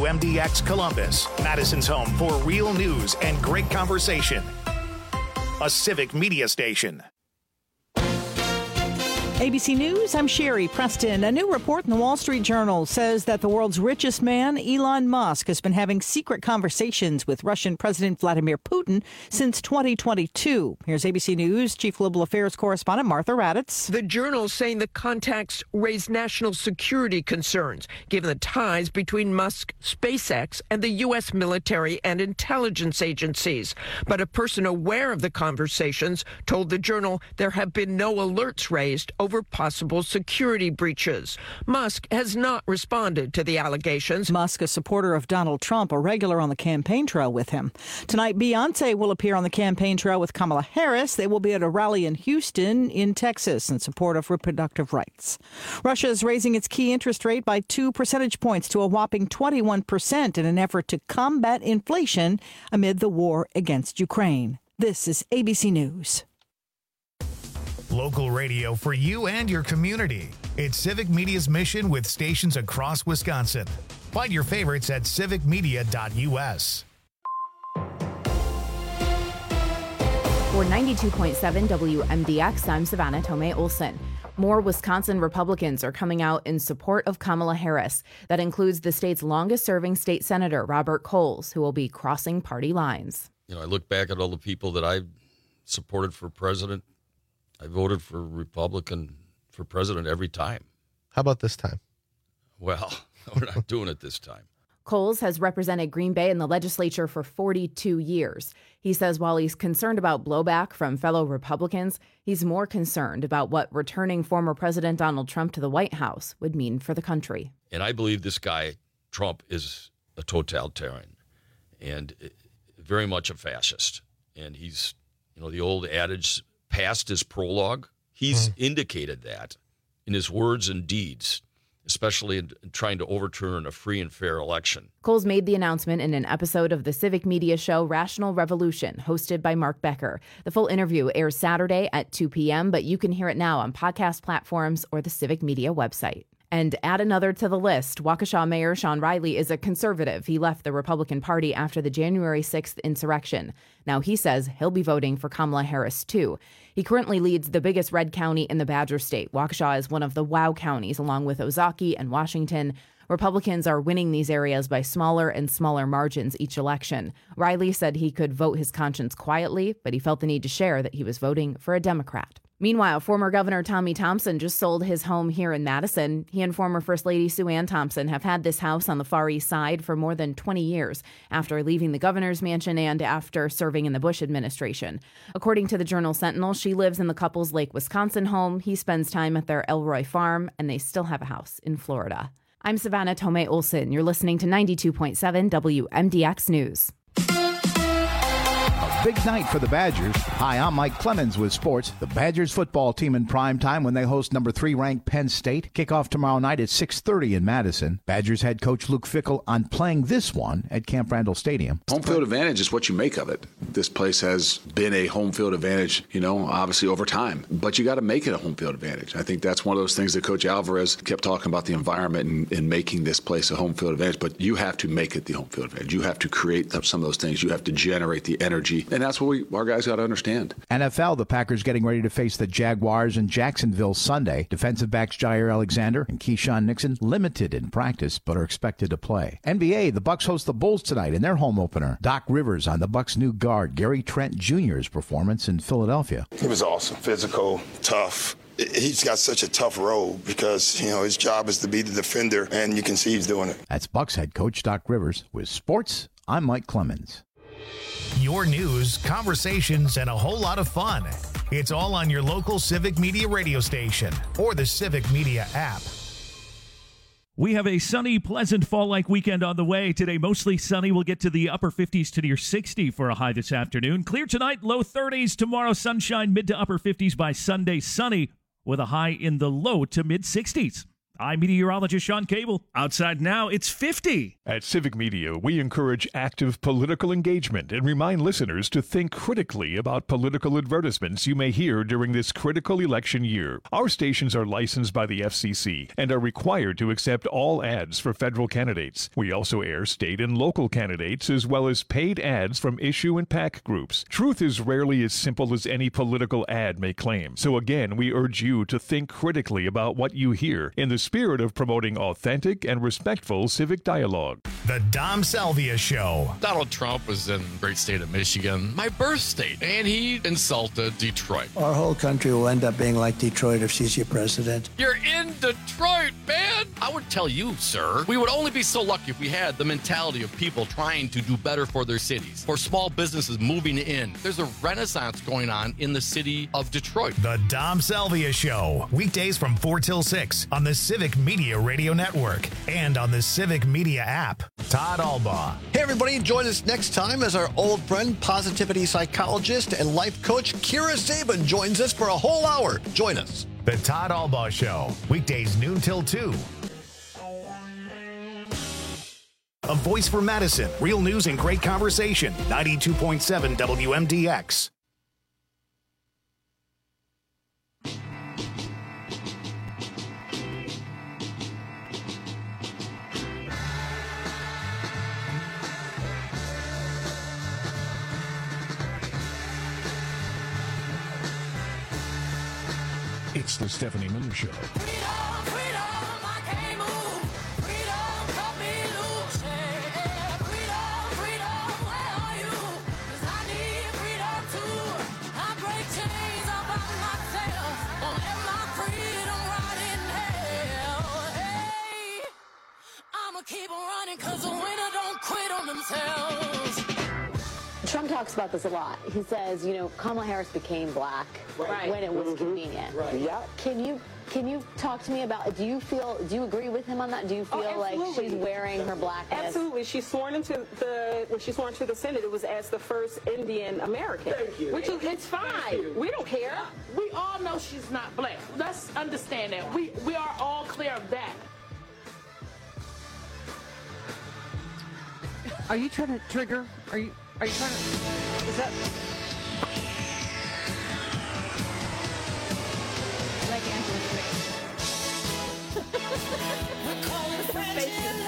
WMDX Columbus, Madison's home for real news and great conversation. A civic media station. ABC News, I'm Sherry Preston. A new report in the Wall Street Journal says that the world's richest man, Elon Musk, has been having secret conversations with Russian President Vladimir Putin since 2022. Here's ABC News Chief Global Affairs Correspondent Martha Raddatz. The Journal saying the contacts raise national security concerns, given the ties between Musk, SpaceX, and the U.S. military and intelligence agencies. But a person aware of the conversations told the Journal there have been no alerts raised over possible security breaches. Musk has not responded to the allegations. Musk, a supporter of Donald Trump, a regular on the campaign trail with him. Tonight, Beyonce will appear on the campaign trail with Kamala Harris. They will be at a rally in Houston, in Texas, in support of reproductive rights. Russia is raising its key interest rate by 2 percentage points to a whopping 21% in an effort to combat inflation amid the war against Ukraine. This is ABC News. Local radio for you and your community. It's Civic Media's mission with stations across Wisconsin. Find your favorites at civicmedia.us. For 92.7 WMDX, I'm Savannah Tomei Olson. More Wisconsin Republicans are coming out in support of Kamala Harris. That includes the state's longest-serving state senator, Robert Coles, who will be crossing party lines. You know, I look back at all the people that I supported for president. I voted for Republican for president every time. How about this time? Well, we're not doing it this time. Coles has represented Green Bay in the legislature for 42 years. He says while he's concerned about blowback from fellow Republicans, he's more concerned about what returning former President Donald Trump to the White House would mean for the country. And I believe this guy, Trump, is a totalitarian and very much a fascist. And he's, you know, the old adage, past his prologue, he's indicated that in his words and deeds, especially in trying to overturn a free and fair election. Coles made the announcement in an episode of the civic media show Rational Revolution, hosted by Mark Becker. The full interview airs Saturday at 2 p.m., but you can hear it now on podcast platforms or the Civic Media website. And add another to the list, Waukesha Mayor Sean Riley is a conservative. He left the Republican Party after the January 6th insurrection. Now he says he'll be voting for Kamala Harris, too. He currently leads the biggest red county in the Badger State. Waukesha is one of the WOW counties, along with Ozaukee and Washington. Republicans are winning these areas by smaller and smaller margins each election. Riley said he could vote his conscience quietly, but he felt the need to share that he was voting for a Democrat. Meanwhile, former Governor Tommy Thompson just sold his home here in Madison. He and former First Lady Sue Ann Thompson have had this house on the Far East Side for more than 20 years, after leaving the governor's mansion and after serving in the Bush administration. According to the Journal-Sentinel, she lives in the couple's Lake Wisconsin home. He spends time at their Elroy farm, and they still have a house in Florida. I'm Savannah Tomei Olson. You're listening to 92.7 WMDX News. Big night for the Badgers. Hi, I'm Mike Clemens with sports. The Badgers football team in prime time when they host number 3 ranked Penn State. Kickoff tomorrow night at 6:30 in Madison. Badgers head coach Luke Fickell on playing this one at Camp Randall Stadium. Home field advantage is what you make of it. This place has been a home field advantage, obviously over time. But you got to make it a home field advantage. I think that's one of those things that Coach Alvarez kept talking about, the environment and making this place a home field advantage. But you have to make it the home field advantage. You have to create some of those things. You have to generate the energy. And that's what our guys got to understand. NFL, the Packers getting ready to face the Jaguars in Jacksonville Sunday. Defensive backs Jair Alexander and Keyshawn Nixon limited in practice but are expected to play. NBA, the Bucks host the Bulls tonight in their home opener. Doc Rivers on the Bucks' new guard Gary Trent Jr.'s performance in Philadelphia. He was awesome, physical, tough. He's got such a tough role because, his job is to be the defender, and you can see he's doing it. That's Bucks head coach Doc Rivers. With sports, I'm Mike Clemens. Your news, conversations, and a whole lot of fun. It's all on your local Civic Media radio station or the Civic Media app. We have a sunny, pleasant fall-like weekend on the way. Today, mostly sunny. We'll get to the upper 50s to near 60 for a high this afternoon. Clear tonight, low 30s. Tomorrow, sunshine, mid to upper 50s by Sunday. Sunny with a high in the low to mid 60s. I'm meteorologist Sean Cable. Outside now, it's 50. At Civic Media, we encourage active political engagement and remind listeners to think critically about political advertisements you may hear during this critical election year. Our stations are licensed by the FCC and are required to accept all ads for federal candidates. We also air state and local candidates as well as paid ads from issue and PAC groups. Truth is rarely as simple as any political ad may claim. So again, we urge you to think critically about what you hear in the spirit of promoting authentic and respectful civic dialogue. The Dom Salvia Show. Donald Trump was in the great state of Michigan, my birth state, and he insulted Detroit. Our whole country will end up being like Detroit if she's your president. You're in Detroit, man! I would tell you, sir, we would only be so lucky if we had the mentality of people trying to do better for their cities, for small businesses moving in. There's a renaissance going on in the city of Detroit. The Dom Salvia Show. Weekdays from 4 till 6 on the Civic Media Radio Network and on the Civic Media app. Todd Albaugh. Hey, everybody. Join us next time as our old friend, positivity psychologist and life coach Kira Sabin joins us for a whole hour. Join us. The Todd Albaugh Show. Weekdays noon till 2. A voice for Madison. Real news and great conversation. 92.7 WMDX. It's the Stephanie Miller Show. Keep running, 'cause the winner don't quit on themselves. Trump talks about this a lot. He says, you know, Kamala Harris became black when it was convenient. Right. Yeah. Can you talk to me about, do you agree with him on that? Do you feel like she's wearing her blackness? Absolutely. She's sworn into when she sworn to the Senate, it was as the first Indian American. Thank you. Which is, it's fine. We don't care. We all know she's not black. Let's understand that. We are all clear of that. Are you trying to trigger? Are you trying to? Is that? Like Angela's face.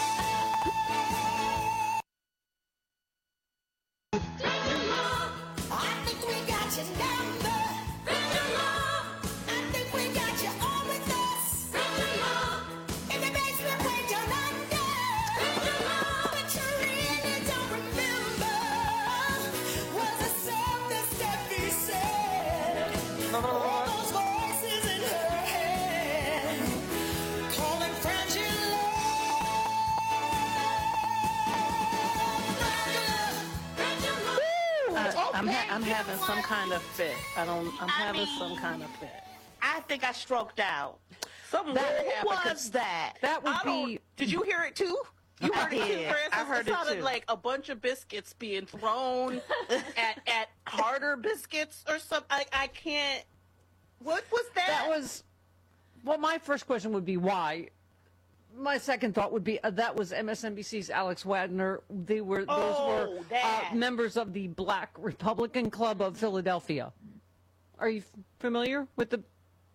I'm having some kind of fit. I'm having some kind of fit. I think I stroked out. Something What was that? That would be. Did you hear it too? You heard it too, Francis? I heard it sounded too. like a bunch of biscuits being thrown at harder biscuits or something. I can't. What was that? That was. Well, my first question would be why. My second thought would be that was MSNBC's Alex Wagner. Those were members of the Black Republican Club of Philadelphia. Are you familiar with the?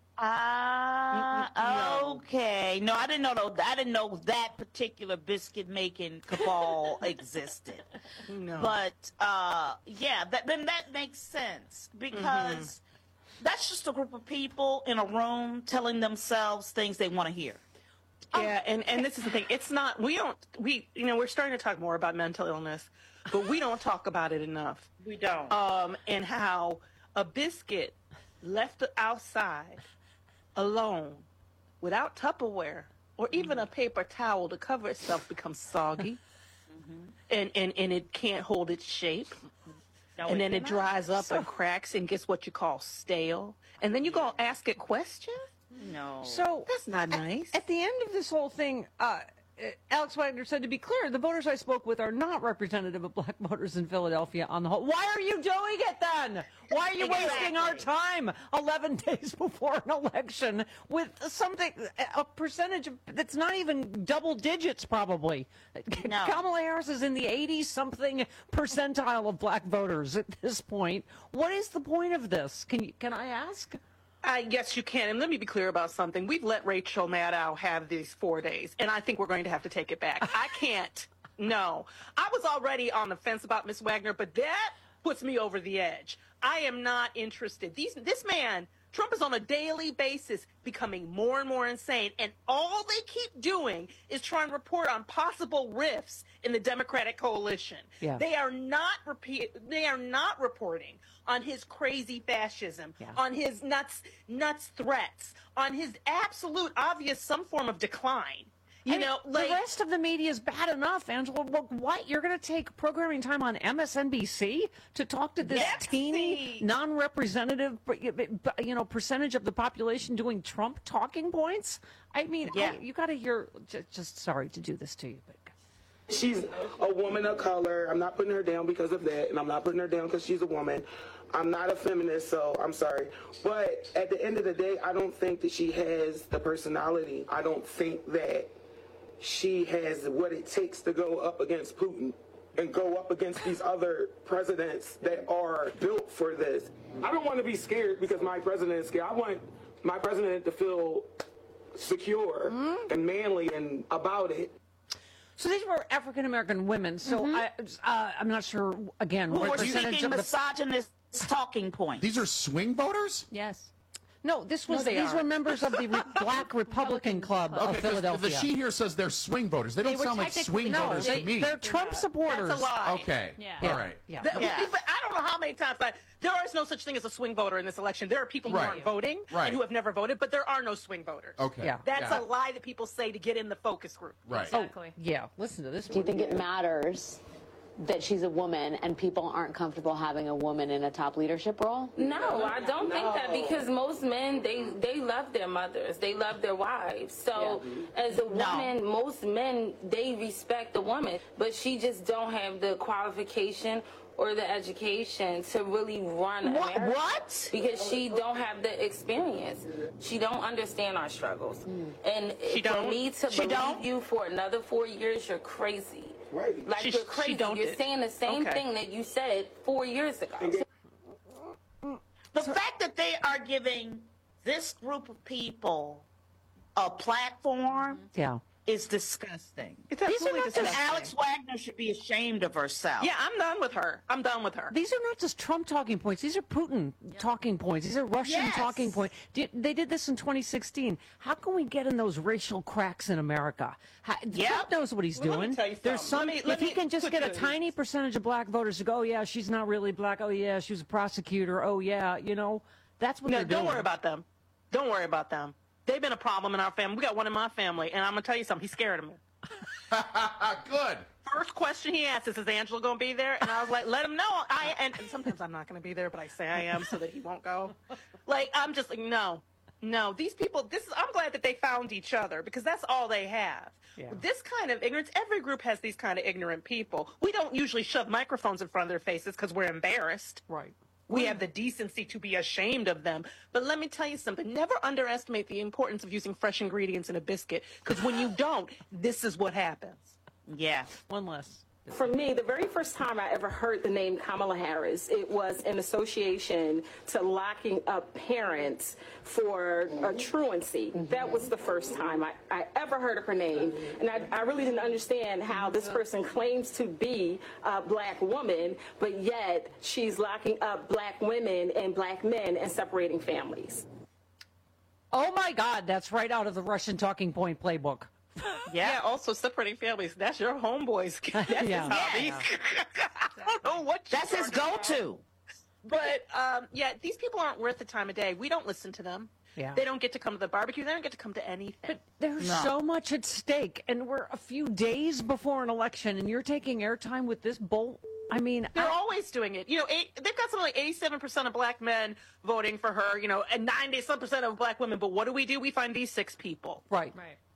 Okay. No, I didn't know. I didn't know that particular biscuit making cabal existed. No. But then that makes sense because that's just a group of people in a room telling themselves things they want to hear. Yeah, and this is the thing. It's not, we're starting to talk more about mental illness, but we don't talk about it enough. We don't. And how a biscuit left outside alone without Tupperware or even a paper towel to cover itself becomes soggy and it can't hold its shape. No, and then it dries up and cracks and gets what you call stale. And then you go ask it questions? No. So that's not nice. At the end of this whole thing, Alex Wagner said, to be clear, the voters I spoke with are not representative of black voters in Philadelphia on the whole. Why are you doing it then? Why are you wasting our time 11 days before an election with a percentage that's not even double digits probably? No. Kamala Harris is in the 80-something percentile of black voters at this point. What is the point of this? Can I ask? Yes, you can. And let me be clear about something. We've let Rachel Maddow have these 4 days, and I think we're going to have to take it back. I can't. No. I was already on the fence about Ms. Wagner, but that puts me over the edge. I am not interested. This man, Trump, is on a daily basis becoming more and more insane, and all they keep doing is trying to report on possible rifts in the Democratic coalition. Yeah. They are not reporting on his crazy fascism, on his nuts threats, on his absolute obvious some form of decline. The rest of the media is bad enough, Angela. Look, what? You're going to take programming time on MSNBC to talk to this teeny, non-representative, percentage of the population doing Trump talking points? I mean, you got to hear. Just sorry to do this to you, but. She's a woman of color. I'm not putting her down because of that, and I'm not putting her down because she's a woman. I'm not a feminist, so I'm sorry. But at the end of the day, I don't think that she has the personality. I don't think that she has what it takes to go up against Putin and go up against these other presidents that are built for this. I don't want to be scared because my president is scared. I want my president to feel secure and manly and about it. So these were African-American women. So I'm not sure, again, what percentage of the misogynist talking point. These are swing voters? Yes. No, these were members of the Black Republican Club of Philadelphia. The she here says they're swing voters. They don't sound like swing voters to me. They're Trump supporters. That's a lie. Okay. Yeah. All right. But I don't know how many times there is no such thing as a swing voter in this election. There are people who aren't voting and who have never voted, but there are no swing voters. Okay. Yeah. That's a lie that people say to get in the focus group. Right. Exactly. Yeah. Listen to this. Do you think it matters that she's a woman and people aren't comfortable having a woman in a top leadership role? No, I don't think that, because most men, they love their mothers. They love their wives. So as a woman, most men, they respect the woman, but she just don't have the qualification or the education to really run America. What? Because she don't have the experience. She don't understand our struggles. And for me to believe you for another 4 years, you're crazy. Right. Like you're crazy. You're saying the same thing that you said 4 years ago. The fact that they are giving this group of people a platform is disgusting. It's absolutely disgusting. Alex Wagner should be ashamed of herself. Yeah, I'm done with her. These are not just Trump talking points. These are Putin talking points. These are Russian talking points. They did this in 2016. How can we get in those racial cracks in America? Trump knows what he's doing. There's some. If he can just get a tiny percentage of black voters to go, yeah, she's not really black. Oh yeah, she was a prosecutor. Oh yeah, that's what they're doing. Don't worry about them. Don't worry about them. They've been a problem in our family. We got one in my family, and I'm going to tell you something. He's scared of me. Good. First question he asked is Angela going to be there? And I was like, let him know. And sometimes I'm not going to be there, but I say I am so that he won't go. I'm just like, no. These people, I'm glad that they found each other because that's all they have. Yeah. This kind of ignorance, every group has these kind of ignorant people. We don't usually shove microphones in front of their faces because we're embarrassed. Right. We have the decency to be ashamed of them. But let me tell you something. Never underestimate the importance of using fresh ingredients in a biscuit, because when you don't, this is what happens. Yeah. One less. For me, the very first time I ever heard the name Kamala Harris, it was in association to locking up parents for truancy. That was the first time I ever heard of her name. And I really didn't understand how this person claims to be a black woman, but yet she's locking up black women and black men and separating families. Oh, my God, that's right out of the Russian talking point playbook. Yeah, also separating families. That's your homeboy's. That's his hobby. I don't know what that's his go-to. But, these people aren't worth the time of day. We don't listen to them. Yeah. They don't get to come to the barbecue. They don't get to come to anything. But there's so much at stake, and we're a few days before an election, and you're taking airtime with this bull. I mean, they're always doing it. They've got something like 87% of black men voting for her, and 90-some% of black women. But what do? We find these 6 people. Right.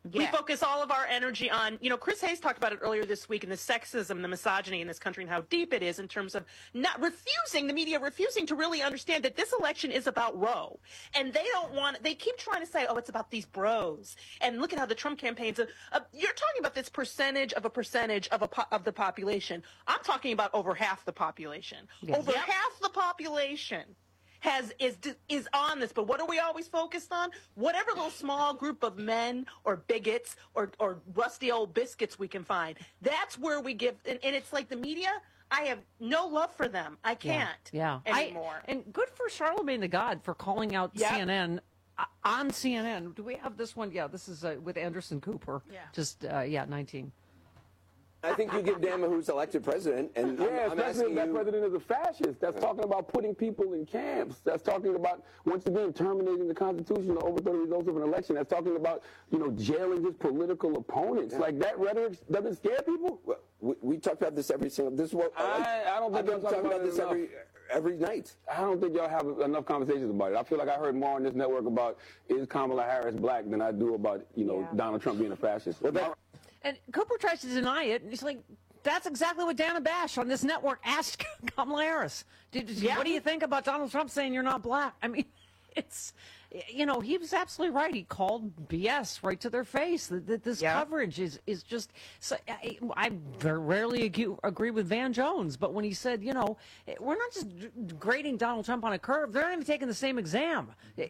We focus all of our energy on, Chris Hayes talked about it earlier this week, and the sexism, the misogyny in this country, and how deep it is in terms of the media refusing to really understand that this election is about Roe. And they keep trying to say, oh, it's about these bros. And look at how the Trump campaigns, you're talking about this percentage of the population. I'm talking about over half the population. Yeah. Over half the population is on this, but what are we always focused on? Whatever little small group of men or bigots or rusty old biscuits we can find, that's where we give, and it's like the media, I have no love for them. I can't anymore. And good for Charlemagne the God for calling out CNN on CNN. Do we have this one? Yeah, this is with Anderson Cooper. Yeah. Just, 19. I think you give damn who's elected president. And especially if that president is a fascist. That's talking about putting people in camps. That's talking about, once again, terminating the Constitution to overthrow the results of an election. That's talking about, jailing his political opponents. Like, that rhetoric doesn't scare people? We talk about this every single. This is what I don't think I've been talking about this every night. I don't think y'all have enough conversations about it. I feel like I heard more on this network about is Kamala Harris black than I do about Donald Trump being a fascist. And Cooper tries to deny it, and he's like, that's exactly what Dana Bash on this network asked Kamala Harris. What do you think about Donald Trump saying you're not black? I mean, it's, he was absolutely right. He called BS right to their face. This coverage is just, so I very rarely agree with Van Jones, but when he said, we're not just grading Donald Trump on a curve, they're not even taking the same exam.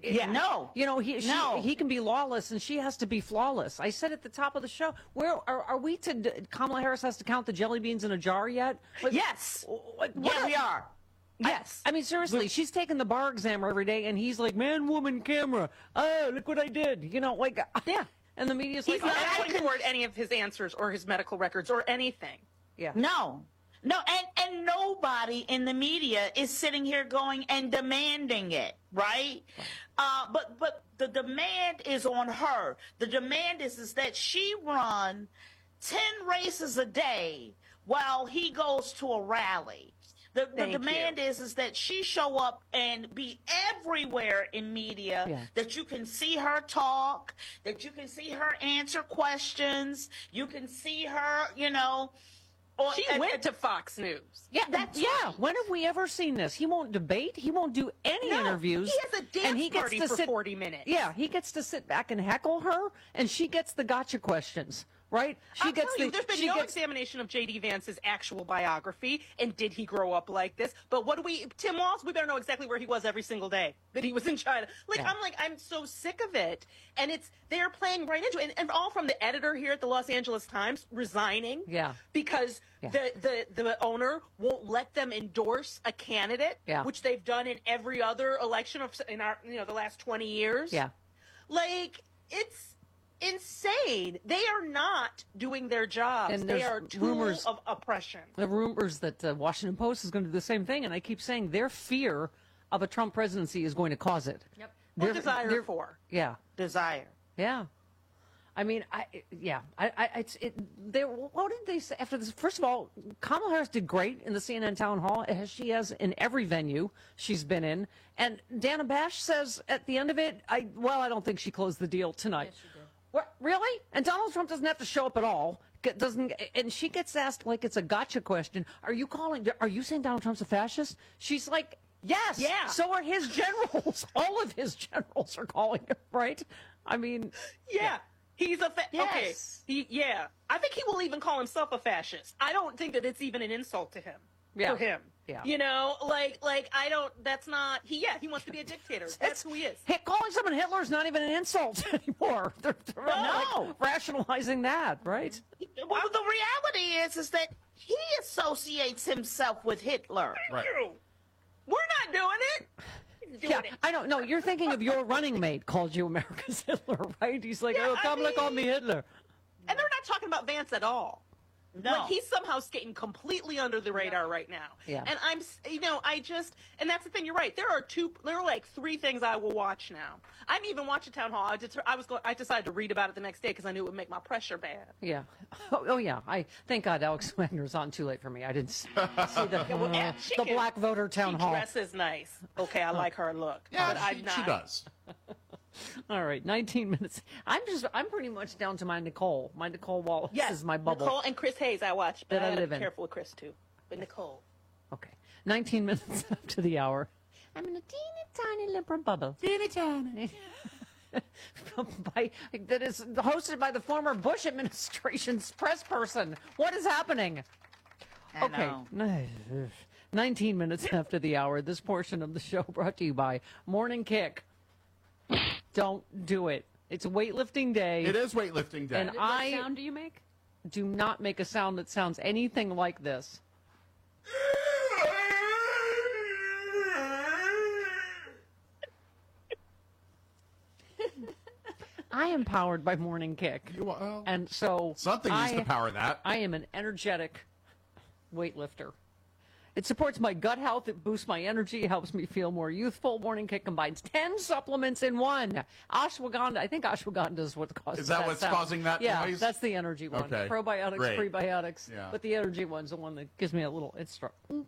He can be lawless and she has to be flawless. I said at the top of the show, where are we Kamala Harris has to count the jelly beans in a jar yet? Yes. We are. Yes. I mean, seriously, she's taking the bar exam every day, and he's like, man, woman, camera. Oh, look what I did. Yeah. And the media's like, he's not putting forward any of his answers or his medical records or anything. Yeah. No, and nobody in the media is sitting here going and demanding it, right? But the demand is on her. The demand is that she run 10 races a day while he goes to a rally. The demand is that she show up and be everywhere in media, that you can see her talk, that you can see her answer questions, you can see her, She went to Fox News. Yeah, right. When have we ever seen this? He won't debate. He won't do any interviews. He has a dance party for 40 minutes. Yeah, he gets to sit back and heckle her, and she gets the gotcha questions. Right? There's been no examination of J.D. Vance's actual biography, and did he grow up like this? But Tim Walz, we better know exactly where he was every single day that he was in China. I'm so sick of it. And they're playing right into it. And all from the editor here at the Los Angeles Times resigning. Yeah. Because the owner won't let them endorse a candidate, which they've done in every other election in our, the last 20 years. Yeah. It's insane. They are not doing their jobs. And they are tools of oppression. The rumors that the Washington Post is going to do the same thing, and I keep saying their fear of a Trump presidency is going to cause it. Yep. Their desire for. Yeah. Desire. Yeah. I mean, what did they say after this? First of all, Kamala Harris did great in the CNN town hall, as she has in every venue she's been in. And Dana Bash says at the end of it, I don't think she closed the deal tonight. Yes, she did. What, really? And Donald Trump doesn't have to show up at all. And she gets asked like it's a gotcha question. Are you saying Donald Trump's a fascist? She's like, yes. Yeah. So are his generals. All of his generals are calling him, right? I mean. Yeah. He's a yes. Okay. I think he will even call himself a fascist. I don't think that it's even an insult to him. Yeah. For him. Yeah. I don't, that's not, he wants to be a dictator. That's who he is. Hey, calling someone Hitler is not even an insult anymore. They're rationalizing that, right? Well, the reality is that he associates himself with Hitler. Right. We're not doing it. I don't know. You're thinking of your running mate called you America's Hitler, right? He's like, Kamala called me Hitler. And they're not talking about Vance at all. No. He's somehow skating completely under the radar right now. Yeah. And and that's the thing, you're right. There are three things I will watch now. I didn't even watch a town hall. I decided to read about it the next day because I knew it would make my pressure bad. Yeah. Oh yeah. Thank God Alex Wagner's on too late for me. I didn't see the black voter town hall. She dresses nice. Okay, I like her look. Yeah, she does. All right, 19 minutes. I'm pretty much down to my Nicole. My Nicole Wallace is my bubble. Nicole and Chris Hayes I watch, but that I live be in. careful with Chris too. But Nicole. Okay, 19 minutes after the hour. I'm in a teeny tiny liberal bubble. Teeny tiny. That is hosted by the former Bush administration's press person. What is happening? Okay. 19 minutes after the hour. This portion of the show brought to you by Morning Kick. Don't do it. It's weightlifting day. It is weightlifting day. And what sound do you make? Do not make a sound that sounds anything like this. I am powered by Morning Kick. And so something needs to power that. I am an energetic weightlifter. It supports my gut health. It boosts my energy. It helps me feel more youthful. Morning Kick combines 10 supplements in one. Ashwagandha. I think ashwagandha is what causes that. Is that what's sound. causing that yeah, noise? That's the energy one. Okay. Probiotics, Great. prebiotics. Yeah. But the energy one's the one that gives me a little extra.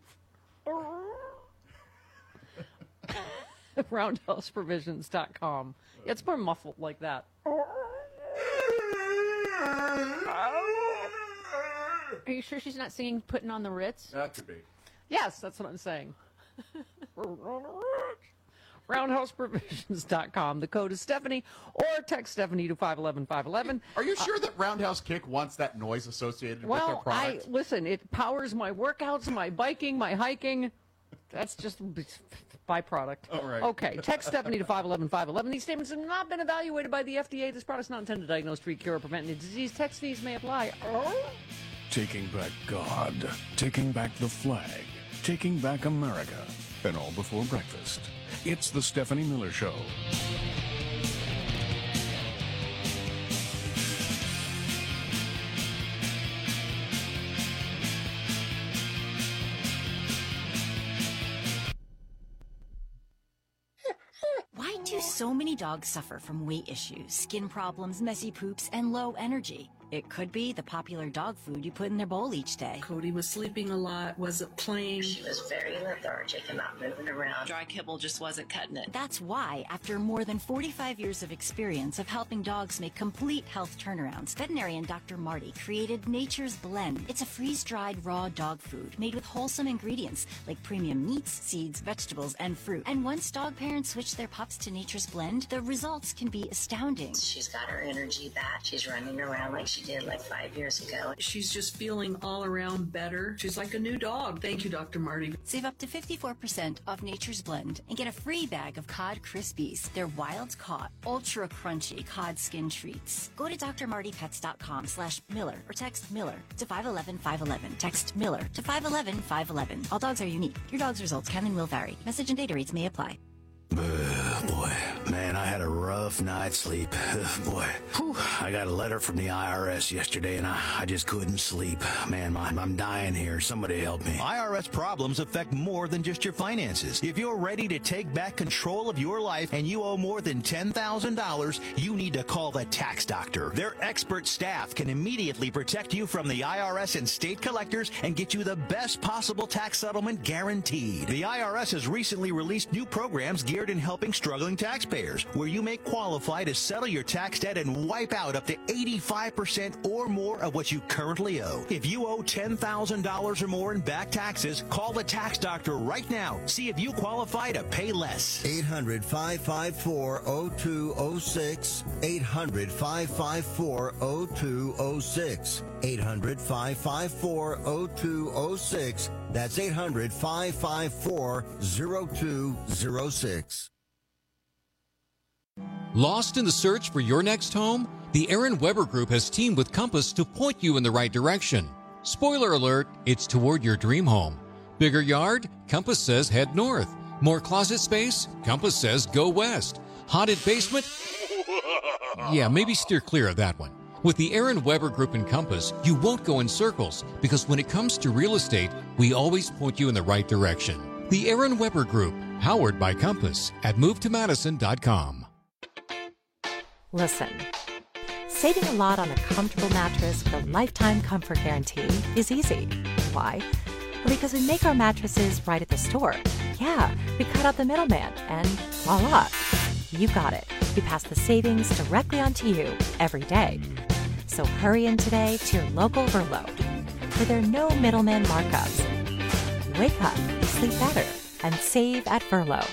RoundhouseProvisions.com. Yeah, it's more muffled like that. Are you sure she's not singing Putting on the Ritz? That could be. Yes, that's what I'm saying. RoundhouseProvisions.com. The code is Stephanie, or text Stephanie to 511-511. Are you sure that Roundhouse Kick wants that noise associated with their product? Listen, it powers my workouts, my biking, my hiking. That's just byproduct. All right. Okay, text Stephanie to 511-511. These statements have not been evaluated by the FDA. This product is not intended to diagnose, treat, cure, or prevent any disease. Text fees may apply. Taking back God, taking back the flag, taking back America, and all before breakfast. It's the Stephanie Miller Show. Why do so many dogs suffer from weight issues, skin problems, messy poops, and low energy? It could be the popular dog food you put in their bowl each day. Cody was sleeping a lot, wasn't playing. She was very lethargic and not moving around. Dry kibble just wasn't cutting it. That's why, after more than 45 years of experience of helping dogs make complete health turnarounds, veterinarian Dr. Marty created Nature's Blend. It's a freeze-dried raw dog food made with wholesome ingredients like premium meats, seeds, vegetables, and fruit. And once dog parents switch their pups to Nature's Blend, the results can be astounding. She's got her energy back. She's running around like she did like 5 years ago. She's just feeling all around better. She's like a new dog. Thank you, Dr. Marty. Save up to 54% off Nature's Blend and get a free bag of Cod Krispies. They're wild caught, ultra crunchy cod skin treats. Go to drmartypets.com/Miller or text Miller to 511-511. Text Miller to 511-511. All dogs are unique. Your dog's results can and will vary. Message and data rates may apply. Boy, man, I had a rough night's sleep. Boy, I got a letter from the IRS yesterday, and I just couldn't sleep. Man, I'm dying here. Somebody help me. IRS problems affect more than just your finances. If you're ready to take back control of your life and you owe more than $10,000, you need to call the Tax Doctor. Their expert staff can immediately protect you from the IRS and state collectors and get you the best possible tax settlement guaranteed. The IRS has recently released new programs geared in helping struggling taxpayers, where you may qualify to settle your tax debt and wipe out up to 85% or more of what you currently owe. If you owe $10,000 or more in back taxes, call the Tax Doctor right now. See if you qualify to pay less. 800-554-0206. 800-554-0206. 800-554-0206. That's 800-554-0206. Lost in the search for your next home? The Aaron Weber Group has teamed with Compass to point you in the right direction. Spoiler alert, it's toward your dream home. Bigger yard? Compass says head north. More closet space? Compass says go west. Haunted basement? Yeah, maybe steer clear of that one. With the Aaron Weber Group and Compass, you won't go in circles, because when it comes to real estate, we always point you in the right direction. The Aaron Weber Group, powered by Compass, at MoveToMadison.com. Listen, saving a lot on a comfortable mattress with a lifetime comfort guarantee is easy. Why? Well, because we make our mattresses right at the store. Yeah, we cut out the middleman, and voila. you got it. We pass the savings directly onto you every day. So hurry in today to your local Verlo, where there are no middleman markups. Wake up, sleep better, and save at Verlo.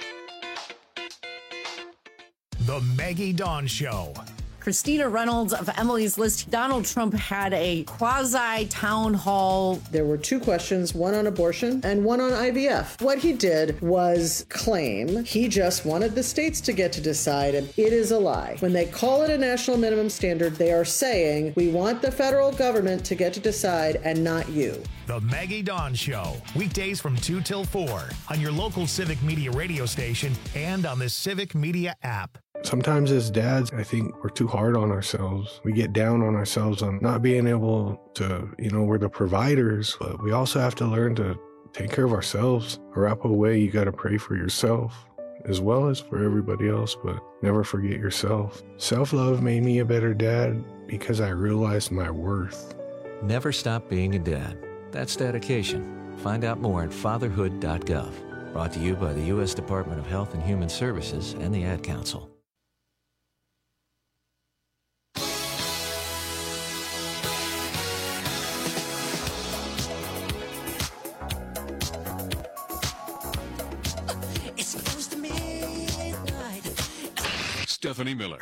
The Maggie Dawn Show. Christina Reynolds of Emily's List. Donald Trump had a quasi-town hall. There were two questions, one on abortion and one on IVF. What he did was claim he just wanted the states to get to decide, and it is a lie. When they call it a national minimum standard, they are saying, we want the federal government to get to decide and not you. The Maggie Dawn Show. Weekdays from 2 till 4 on your local Civic Media radio station and on the Civic Media app. Sometimes as dads, I think we're too hard on ourselves. We get down on ourselves on not being able to, we're the providers, but we also have to learn to take care of ourselves. Wrap away, you got to pray for yourself as well as for everybody else, but never forget yourself. Self-love made me a better dad because I realized my worth. Never stop being a dad. That's dedication. Find out more at fatherhood.gov. Brought to you by the U.S. Department of Health and Human Services and the Ad Council. Stephanie Miller.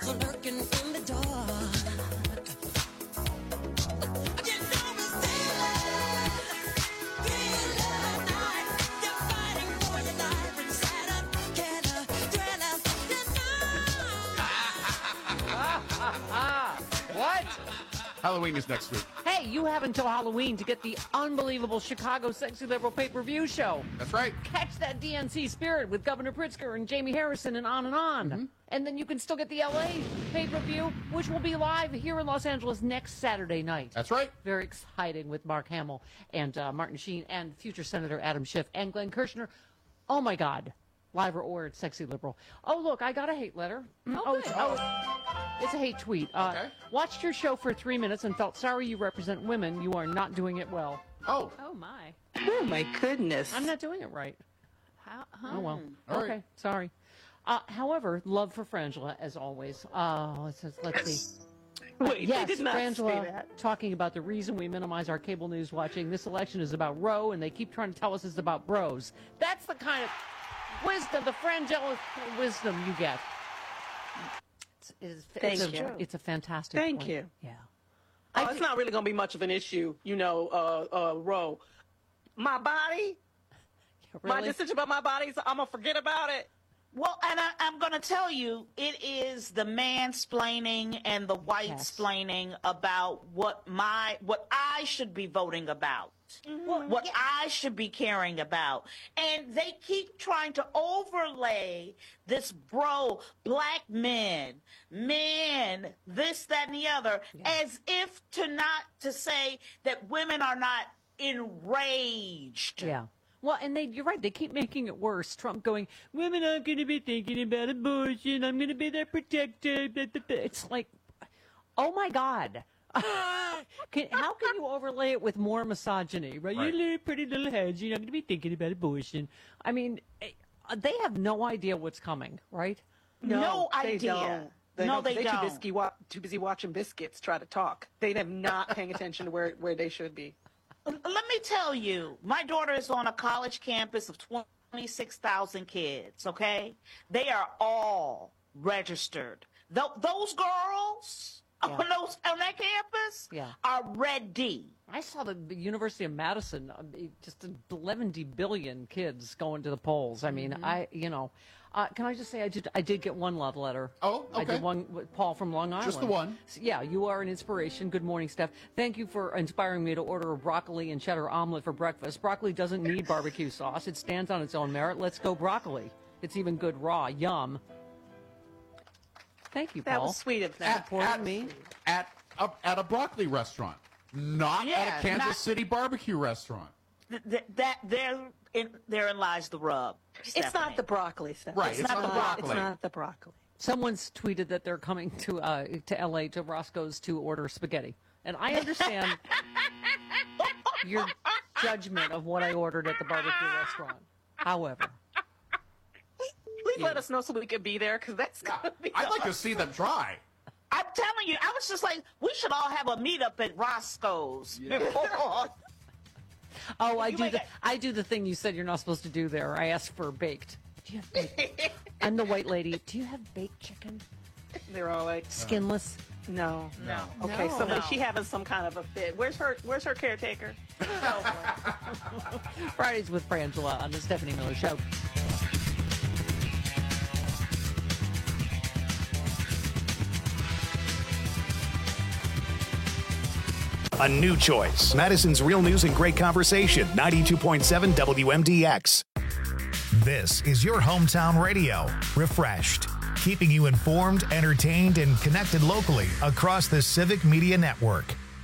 What? Halloween is next week. Hey, you have until Halloween to get the unbelievable Chicago Sexy Liberal pay-per-view show. That's right. Catch that DNC spirit with Governor Pritzker and Jamie Harrison and on and on. Mm-hmm. And then you can still get the LA pay-per-view, which will be live here in Los Angeles next Saturday night. That's right. Very exciting with Mark Hamill and Martin Sheen and future Senator Adam Schiff and Glenn Kirshner. Oh, my God. Live or at Sexy Liberal. Oh, look, I got a hate letter. It's a hate tweet. Okay. Watched your show for 3 minutes and felt sorry you represent women. You are not doing it well. Oh, my. Oh, my goodness. I'm not doing it right. Oh, well. All okay, right. sorry. However, love for Frangela, as always. Let's see. Wait, yes, they did not Frangela say that. talking about the reason we minimize our cable news watching. This election is about Roe, and they keep trying to tell us it's about bros. That's the kind of wisdom, the Frangela wisdom you get. Thank you. It's a fantastic Thank point. you. Yeah. It's not really going to be much of an issue, Roe. My body, my decision about my body, so I'm going to forget about it. Well, and I'm going to tell you, it is the mansplaining and the white-splaining about what I should be voting about, what I should be caring about. And they keep trying to overlay this black men, this, that, and the other, as if to say that women are not enraged. Yeah. Well, and you're right. They keep making it worse. Trump going, women aren't going to be thinking about abortion. I'm going to be their protector. It's like, oh, my God. How can you overlay it with more misogyny? Right? You little pretty little heads. You're not going to be thinking about abortion. I mean, they have no idea what's coming, right? No idea. They don't. They're too busy watching biscuits try to talk. They have not paying attention to where they should be. Let me tell you, my daughter is on a college campus of 26,000 kids, okay? They are all registered. Those girls on that campus are ready. I saw the University of Madison, just 11 billion kids going to the polls. I mean, can I just say I did get one love letter. Oh, okay. I did one with Paul from Long Island. Just the one. Yeah, you are an inspiration. Good morning, Steph. Thank you for inspiring me to order a broccoli and cheddar omelet for breakfast. Broccoli doesn't need barbecue sauce. It stands on its own merit. Let's go broccoli. It's even good raw. Yum. Thank you, Paul. That was sweet of them. At me. At a broccoli restaurant, not at a Kansas City barbecue restaurant. Therein lies the rub. It's not the broccoli stuff. Right, it's not the broccoli. It's not the broccoli. Someone's tweeted that they're coming to LA to Roscoe's to order spaghetti, and I understand your judgment of what I ordered at the barbecue restaurant. However, please let us know so we could be there? Because that's gonna be. I'd like to see them try. I'm telling you, I was just like, we should all have a meetup at Roscoe's. Before. Oh, I do the thing you said you're not supposed to do there. I ask for baked. Do you have baked? I'm the white lady. Do you have baked chicken? They're all like skinless. No. No. Okay, so No. she having some kind of a fit. Where's her caretaker? Fridays with Frangela on the Stephanie Miller Show. A new choice. Madison's Real News and Great Conversation, 92.7 WMDX. This is your hometown radio, Refreshed, keeping you informed, entertained, and connected locally across the Civic Media Network.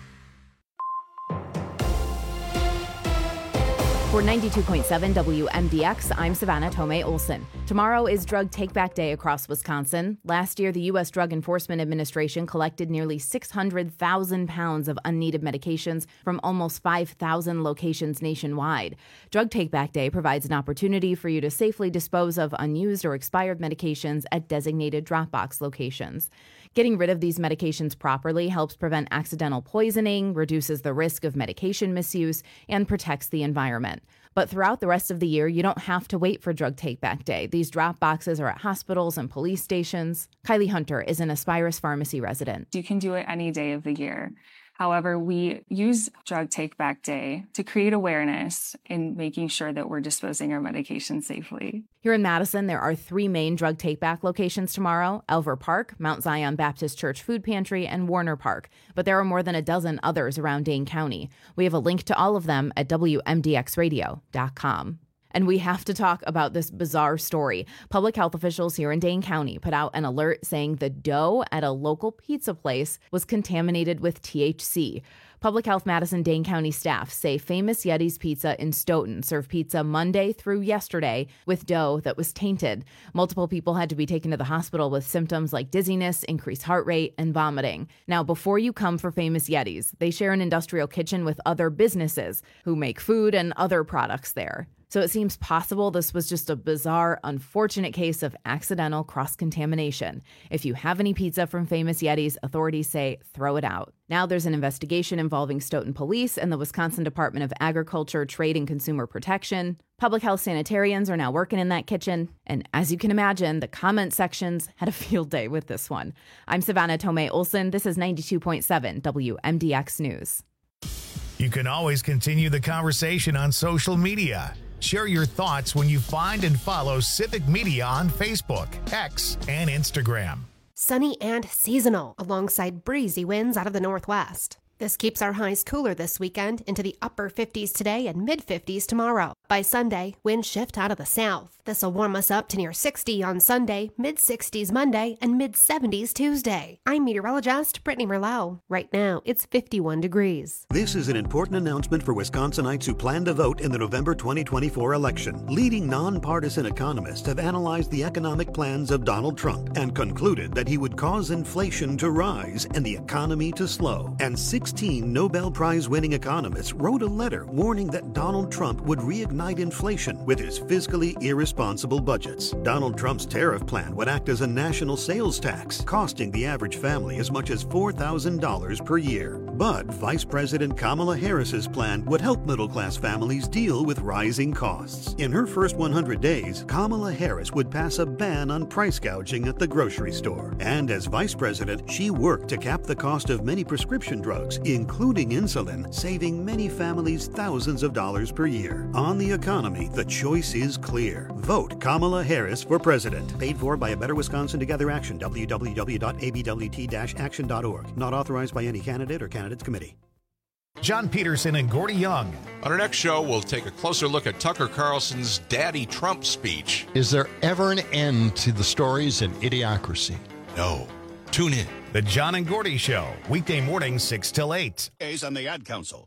For 92.7 WMDX, I'm Savannah Tomei Olson. Tomorrow is Drug Take-Back Day across Wisconsin. Last year, the U.S. Drug Enforcement Administration collected nearly 600,000 pounds of unneeded medications from almost 5,000 locations nationwide. Drug Take-Back Day provides an opportunity for you to safely dispose of unused or expired medications at designated drop-box locations. Getting rid of these medications properly helps prevent accidental poisoning, reduces the risk of medication misuse, and protects the environment. But throughout the rest of the year, you don't have to wait for Drug Take-Back Day. These drop boxes are at hospitals and police stations. Kylie Hunter is an Aspirus Pharmacy resident. You can do it any day of the year. However, we use Drug Take-Back Day to create awareness in making sure that we're disposing our medication safely. Here in Madison, there are 3 main Drug Take-Back locations tomorrow: Elver Park, Mount Zion Baptist Church Food Pantry, and Warner Park. But there are more than a dozen others around Dane County. We have a link to all of them at WMDXradio.com. And we have to talk about this bizarre story. Public health officials here in Dane County put out an alert saying the dough at a local pizza place was contaminated with THC. Public Health Madison Dane County staff say Famous Yeti's Pizza in Stoughton served pizza Monday through yesterday with dough that was tainted. Multiple people had to be taken to the hospital with symptoms like dizziness, increased heart rate, and vomiting. Now, before you come for Famous Yeti's, they share an industrial kitchen with other businesses who make food and other products there. So it seems possible this was just a bizarre, unfortunate case of accidental cross-contamination. If you have any pizza from Famous Yeti's, authorities say throw it out. Now there's an investigation involving Stoughton Police and the Wisconsin Department of Agriculture, Trade, and Consumer Protection. Public health sanitarians are now working in that kitchen. And as you can imagine, the comment sections had a field day with this one. I'm Savannah Tomei Olson. This is 92.7 WMDX News. You can always continue the conversation on social media. Share your thoughts when you find and follow Civic Media on Facebook, X, and Instagram. Sunny and seasonal, alongside breezy winds out of the northwest. This keeps our highs cooler this weekend into the upper 50s today and mid-50s tomorrow. By Sunday, winds shift out of the south. This will warm us up to near 60 on Sunday, mid-60s Monday, and mid-70s Tuesday. I'm meteorologist Brittany Merlot. Right now, it's 51 degrees. This is an important announcement for Wisconsinites who plan to vote in the November 2024 election. Leading nonpartisan economists have analyzed the economic plans of Donald Trump and concluded that he would cause inflation to rise and the economy to slow. And 16 Nobel Prize-winning economists wrote a letter warning that Donald Trump would reignite inflation with his fiscally irresponsible budgets. Donald Trump's tariff plan would act as a national sales tax, costing the average family as much as $4,000 per year. But Vice President Kamala Harris's plan would help middle-class families deal with rising costs. In her first 100 days, Kamala Harris would pass a ban on price gouging at the grocery store. And as Vice President, she worked to cap the cost of many prescription drugs, including insulin, saving many families thousands of dollars per year. On the economy, the choice is clear. Vote Kamala Harris for president. Paid for by A Better Wisconsin Together Action, www.abwt-action.org. Not authorized by any candidate or candidates committee. John Peterson and Gordy Young. On our next show, we'll take a closer look at Tucker Carlson's Daddy Trump speech. Is there ever an end to the stories and idiocracy? No. Tune in. The John and Gordy Show, weekday mornings 6 till 8. On the Ad Council.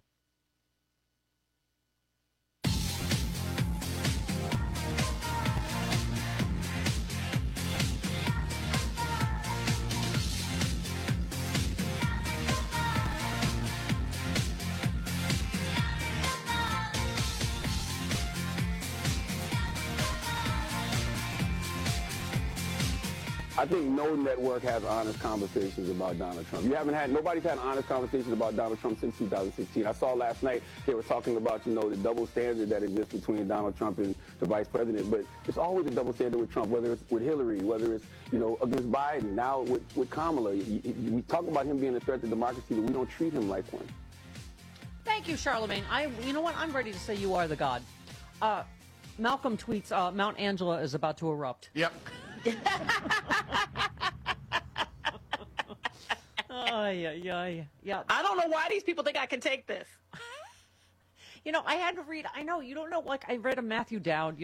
I think no network has honest conversations about Donald Trump. Nobody's had honest conversations about Donald Trump since 2016. I saw last night they were talking about, the double standard that exists between Donald Trump and the vice president. But it's always a double standard with Trump, whether it's with Hillary, whether it's, against Biden, now with Kamala. We talk about him being a threat to democracy, but we don't treat him like one. Thank you, Charlemagne. You know what? I'm ready to say you are the god. Malcolm tweets, Mount Angela is about to erupt. Yep. Yeah. I don't know why these people think I can take this. I had to read. I know you don't know. Like, I read a Matthew Dowd,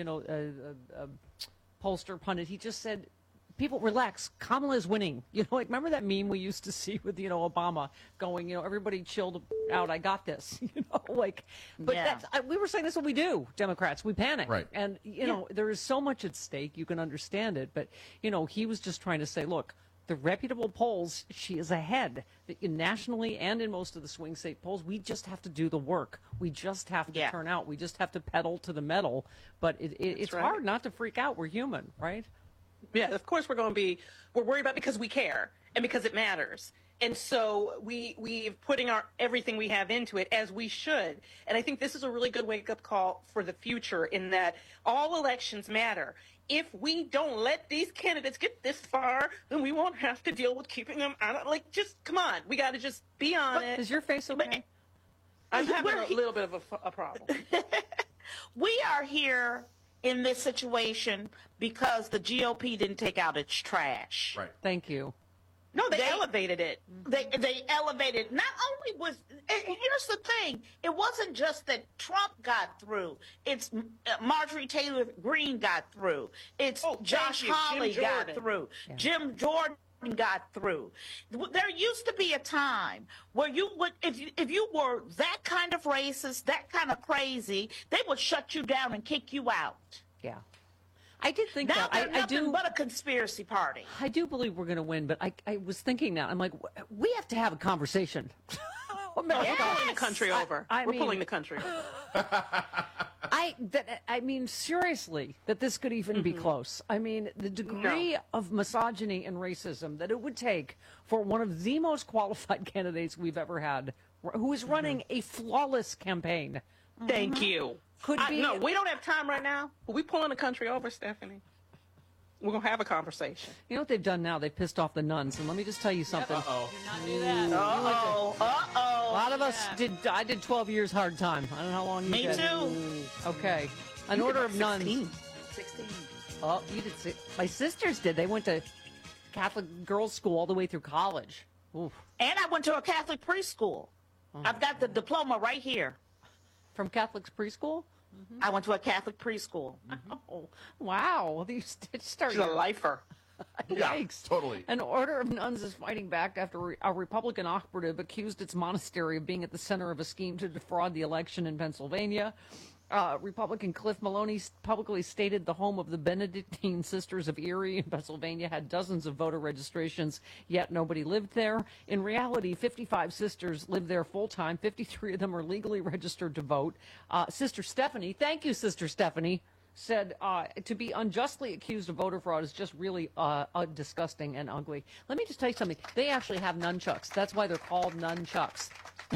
pollster pundit. He just said, "People relax. Kamala is winning." Remember that meme we used to see with Obama going, everybody chilled out. I got this. But that's we were saying that's what we do. Democrats, we panic, right? And there is so much at stake. You can understand it, but he was just trying to say, look. The reputable polls, she is ahead nationally and in most of the swing state polls. We just have to do the work. We just have to turn out. We just have to pedal to the metal. But it's hard not to freak out. We're human, right? Yeah, of course we're worried about it because we care and because it matters. And so we're putting everything we have into it, as we should. And I think this is a really good wake-up call for the future, in that all elections matter. If we don't let these candidates get this far, then we won't have to deal with keeping them out. Just come on. We got to just be on it. Is your face okay? I'm having a little bit of a problem. We are here in this situation because the GOP didn't take out its trash. Right. Thank you. No, they elevated it. They elevated. Not only was, and here's the thing, it wasn't just that Trump got through. It's Marjorie Taylor Greene got through. It's Josh Hawley got through. Yeah. Jim Jordan got through. There used to be a time where you would, if you were that kind of racist, that kind of crazy, they would shut you down and kick you out. Yeah. I did think now that. They're nothing but a conspiracy party. I do believe we're going to win, but I was thinking that. I'm like, we have to have a conversation. We're pulling the country over. We're pulling the country over. I mean, seriously, that this could even be close. I mean, the degree of misogyny and racism that it would take for one of the most qualified candidates we've ever had, who is running a flawless campaign. Thank you. Could be. No, we don't have time right now. But we pulling the country over, Stephanie. We're going to have a conversation. You know what they've done now? They've pissed off the nuns. And let me just tell you something. Uh-oh. Do not do that. Uh-oh. A lot of us did. I did 12 years hard time. I don't know how long you did. Me too. Okay. An order of nuns. 16. Oh, you did. My sisters did. They went to Catholic girls' school all the way through college. Oof. And I went to a Catholic preschool. I've got the diploma right here. From Catholic preschool? I went to a Catholic preschool. Oh, wow. These start. She's a lifer. Yikes. Yeah, totally. An order of nuns is fighting back after a Republican operative accused its monastery of being at the center of a scheme to defraud the election in Pennsylvania. Republican Cliff Maloney publicly stated the home of the Benedictine Sisters of Erie in Pennsylvania had dozens of voter registrations, yet nobody lived there. In reality, 55 sisters live there full-time. 53 of them are legally registered to vote. Sister Stephanie, thank you, Sister Stephanie, said to be unjustly accused of voter fraud is just really disgusting and ugly. Let me just tell you something. They actually have nunchucks. That's why they're called nunchucks.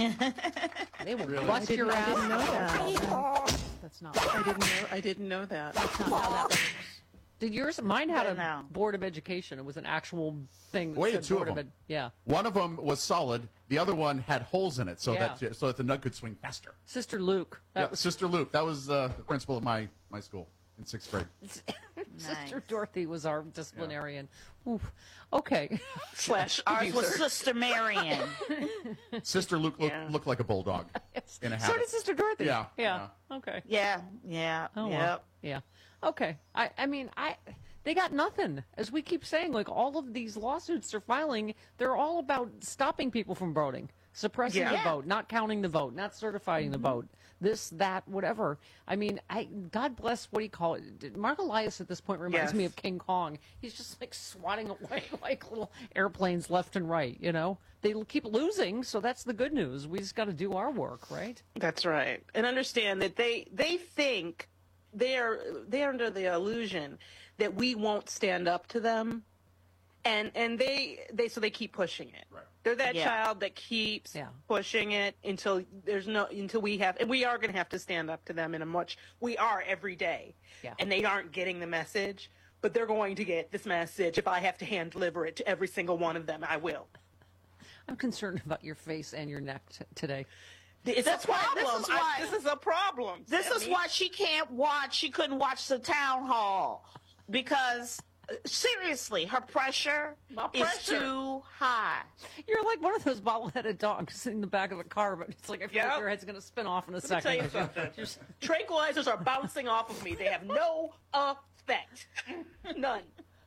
They will bust your ass. I didn't know that. That's not. I didn't know that. That's not how that works. Did yours? Mine had a Board of Education. It was an actual thing. We had two of them. Yeah. One of them was solid. The other one had holes in it, so that the nut could swing faster. Sister Luke. Sister Luke. That was the principal of my school in 6th grade. Sister Dorothy was our disciplinarian. Oof. Okay. Ours was Sister Marion. Sister Luke looked like a bulldog in a habit. So did Sister Dorothy. Yeah. Okay. Yeah. Oh, Yep. well. Yeah. Okay. I mean, they got nothing. As we keep saying, like, all of these lawsuits they're filing, they're all about stopping people from voting, suppressing the vote, not counting the vote, not certifying the vote, this, that, whatever. I mean, God bless, what do you call it? Mark Elias at this point reminds me of King Kong. He's just like swatting away like little airplanes left and right, you know? They keep losing, so that's the good news. We just got to do our work, right? That's right. And understand that they think they're under the illusion that we won't stand up to them. And they keep pushing it. Right. They're that child that keeps pushing it until we are going to have to stand up to them we are every day. Yeah. And they aren't getting the message, but they're going to get this message. If I have to hand deliver it to every single one of them, I will. I'm concerned about your face and your neck today. This is a problem. This is why she couldn't watch the town hall, because seriously, her pressure is too high. You're like one of those bobble-headed dogs sitting in the back of the car, but it's like I feel like your head's going to spin off in a second. Let me tell you something. Tranquilizers are bouncing off of me. They have no effect. None.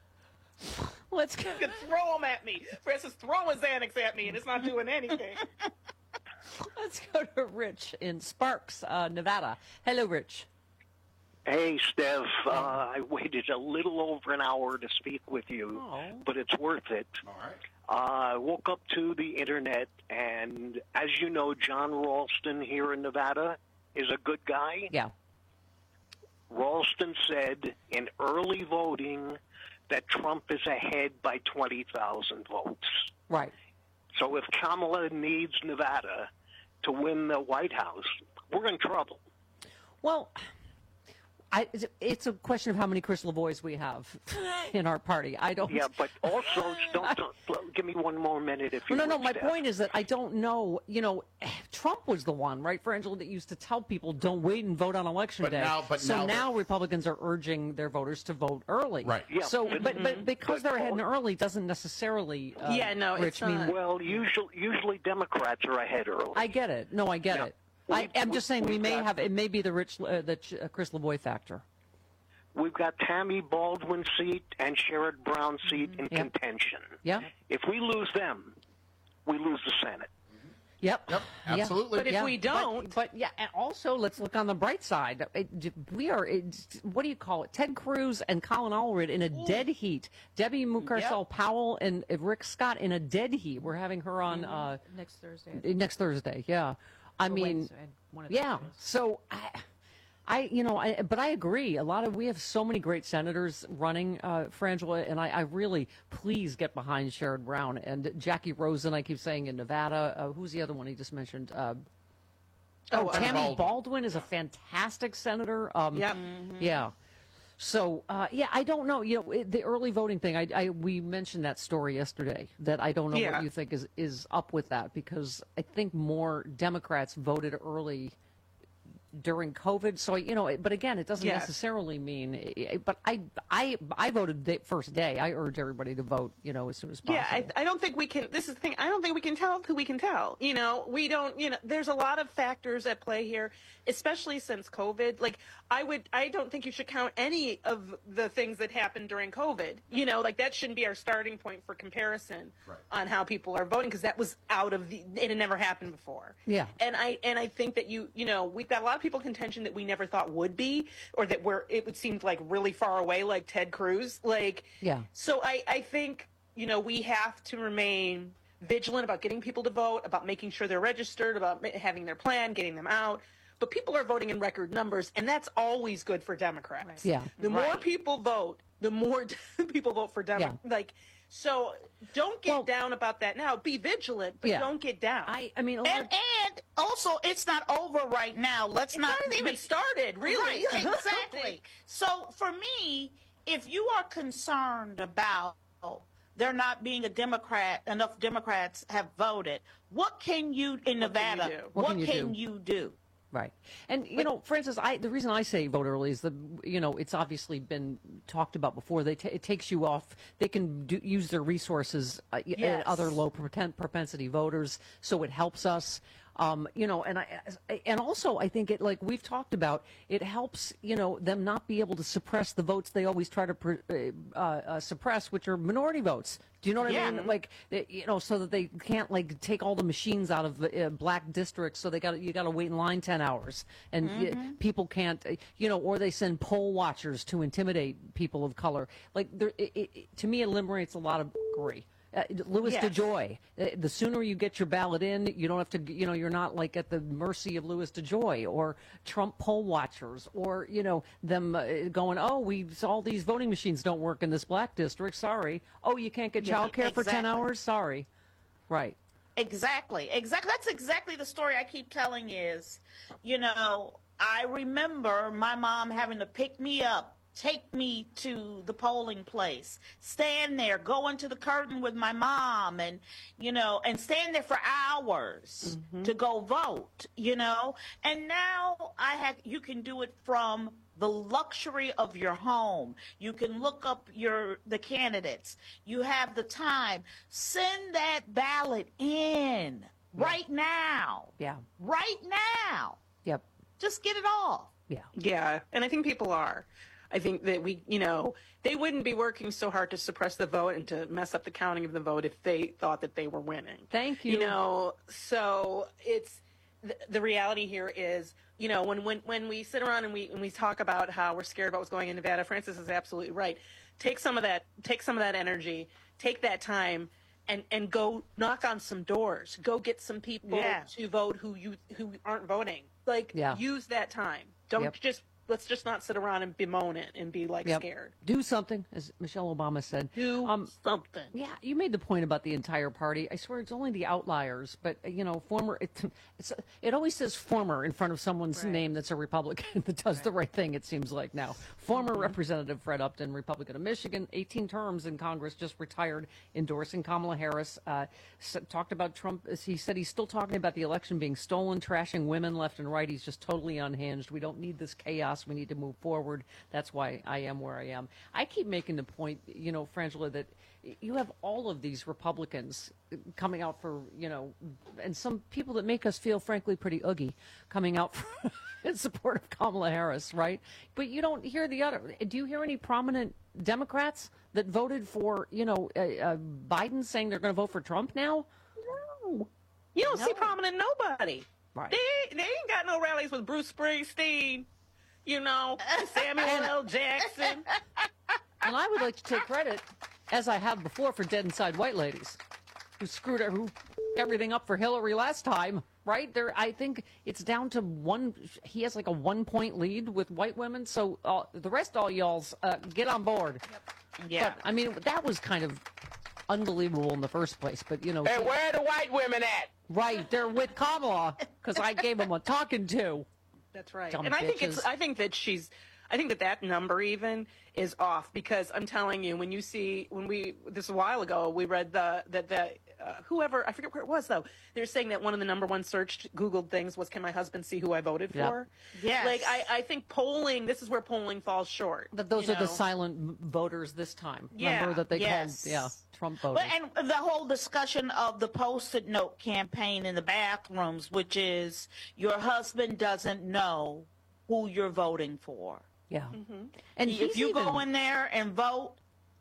Let's go. You can throw them at me. Francis, throw a Xanax at me, and it's not doing anything. Let's go to Rich in Sparks, Nevada. Hello, Rich. Hey, Steph. I waited a little over an hour to speak with you, but it's worth it. All right. I woke up to the internet, and as you know, John Ralston here in Nevada is a good guy. Yeah. Ralston said in early voting that Trump is ahead by 20,000 votes. Right. So if Kamala needs Nevada to win the White House, we're in trouble. Well, it's a question of how many Chris Lavoies we have in our party. I don't. Yeah, but also don't give me one more minute if you. No. My point is that I don't know. You know, Trump was the one, right, for Angela, that used to tell people don't wait and vote on election day. Now Republicans are urging their voters to vote early. Right. Yeah. So, but because they're ahead and early doesn't necessarily. It's not. Well, usually Democrats are ahead early. I get it. No, I get it. I'm just saying it may be the Chris Lavoie factor. We've got Tammy Baldwin's seat and Sherrod Brown's seat in contention. Yeah. If we lose them, we lose the Senate. Yep, absolutely. But if we don't, and also let's look on the bright side. We are, what do you call it? Ted Cruz and Colin Allred in a dead heat. Debbie Mucarsel Powell and Rick Scott in a dead heat. We're having her on next Thursday. Next Thursday, yeah. I mean, So but I agree. We have so many great senators running, Frangela, and I really, please get behind Sherrod Brown and Jackie Rosen. I keep saying in Nevada. Who's the other one he just mentioned? Tammy Baldwin is a fantastic senator. Yeah. So, I don't know. The early voting thing, we mentioned that story yesterday, that I don't know what you think is up with that, because I think more Democrats voted early during COVID. So, but again, it doesn't necessarily mean, but I voted the first day. I urge everybody to vote, as soon as possible. Yeah, I don't think we can, this is the thing, I don't think we can tell who we can tell. We don't, there's a lot of factors at play here, especially since COVID. Like, I don't think you should count any of the things that happened during COVID. That shouldn't be our starting point for comparison on how people are voting, because that was it had never happened before. Yeah. And I think that we've got a lot of people contention that we never thought would be, or that it would seem like really far away, like Ted Cruz. So I think, we have to remain vigilant about getting people to vote, about making sure they're registered, about having their plan, getting them out. But people are voting in record numbers, and that's always good for Democrats. Right. Yeah. The more people vote, the more people vote for Democrats. Yeah. So don't get down about that now. Be vigilant, but don't get down. And also, it's not over right now. It's not even started, really. Right, exactly. So for me, if you are concerned about there not being enough Democrats have voted, what can you in Nevada? What can you do? Right. And, Francis, the reason I say vote early is it's obviously been talked about before. It takes you off. They can use their resources at other low propensity voters, so it helps us. And also I think it, like we've talked about, it helps, them not be able to suppress the votes they always try to suppress, which are minority votes. Do you know what I mean? So that they can't take all the machines out of black districts. So you got to wait in line 10 hours, and people can't, or they send poll watchers to intimidate people of color. To me, it eliminates a lot of Louis Yes. DeJoy. The sooner you get your ballot in, you don't have to, you're not like at the mercy of Louis DeJoy or Trump poll watchers or, them going, all these voting machines don't work in this black district. Sorry. Oh, you can't get child care for 10 hours? Sorry. Right. Exactly. That's exactly the story I keep telling is, I remember my mom having to pick me up, take me to the polling place, stand there, go into the curtain with my mom and stand there for hours to go vote, and now you can do it from the luxury of your home. You can look up the candidates. You have the time. Send that ballot in right now. Yeah. Right now. Yep. Just get it off. Yeah. Yeah, and I think people are. I think that they wouldn't be working so hard to suppress the vote and to mess up the counting of the vote if they thought that they were winning. Thank you. So it's the reality here is, when we sit around and we talk about how we're scared about what's going on in Nevada, Francis is absolutely right. Take some of that energy, take that time, and go knock on some doors. Go get some people to vote who aren't voting. Use that time. Don't let's just not sit around and bemoan it and be scared. Do something, as Michelle Obama said. Do something. Yeah, you made the point about the entire party. I swear it's only the outliers, but former. It always says former in front of someone's name that's a Republican that does the right thing. It seems like now. Former Representative Fred Upton, Republican of Michigan, 18 terms in Congress, just retired, endorsing Kamala Harris. Talked about Trump. He said he's still talking about the election being stolen, trashing women left and right. He's just totally unhinged. We don't need this chaos. We need to move forward. That's why I am where I am. I keep making the point, Frangela, that you have all of these Republicans coming out for, and some people that make us feel, frankly, pretty oogie coming out in support of Kamala Harris, right? But you don't hear the other. Do you hear any prominent Democrats that voted for, Biden saying they're going to vote for Trump now? No. You don't see prominent nobody. Right. They ain't got no rallies with Bruce Springsteen. Samuel L. Jackson. And I would like to take credit, as I have before, for Dead Inside White Ladies, who everything up for Hillary last time, right? I think it's down to one. He has like a 1-point lead with white women. So the rest, all y'all's, get on board. Yep. Yeah. But, that was kind of unbelievable in the first place. But, Hey, where are the white women at? Right. They're with Kamala because I gave them a talking to. That's right. Dumb and bitches. I think that number even is off because I'm telling you, this a while ago, we read whoever, I forget where it was though, they're saying that one of the number one searched Googled things was, can my husband see who I voted for? Yes. I think this is where polling falls short. But those are the silent voters this time. Remember that they called, Trump voters. And the whole discussion of the Post-it note campaign in the bathrooms, which is your husband doesn't know who you're voting for. Yeah. Mm-hmm. And if you go in there and vote,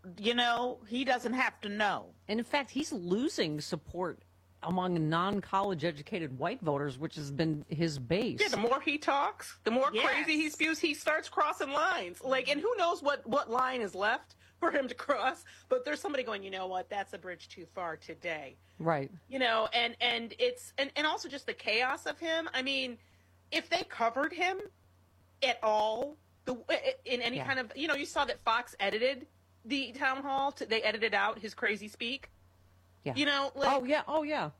he doesn't have to know. And in fact, he's losing support among non-college educated white voters, which has been his base. Yeah, the more he talks, the more crazy he spews, he starts crossing lines. And who knows what line is left for him to cross, but there's somebody going, you know what, that's a bridge too far today. Right. And it's and also just the chaos of him. I mean, if they covered him at all, in any kind of, you saw that Fox edited the town hall. They edited out his crazy speak. Yeah. Oh yeah.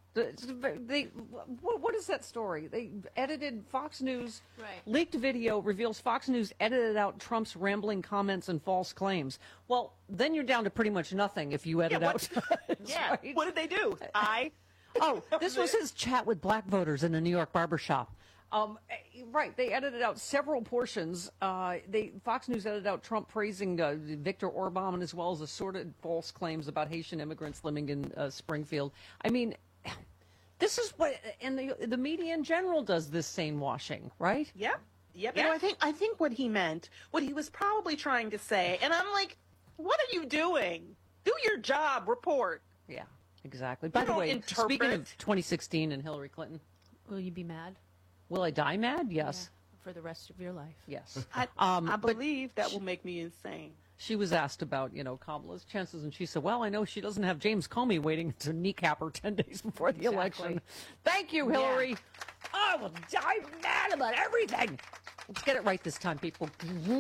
What is that story? They edited Fox News. Right. Leaked video reveals Fox News edited out Trump's rambling comments and false claims. Well, then you're down to pretty much nothing if you edit out. Yeah. Right. What did they do? This was his chat with black voters in a New York barbershop. Right. They edited out several portions. Fox News edited out Trump praising Viktor Orban as well as assorted false claims about Haitian immigrants living in Springfield. I mean, this is what, and the media in general does this same washing, right? Yep. I think what he meant, what he was probably trying to say, and I'm like, what are you doing? Do your job. Report. Yeah, exactly. By the way, speaking of 2016 and Hillary Clinton, will you be mad? Will I die mad? Yes. for the rest of your life. Yes. I believe that will make me insane. She was asked about, Kamala's chances, and she said, well, I know she doesn't have James Comey waiting to kneecap her 10 days before the election. Thank you, Hillary. I will die mad about everything. Let's get it right this time, people.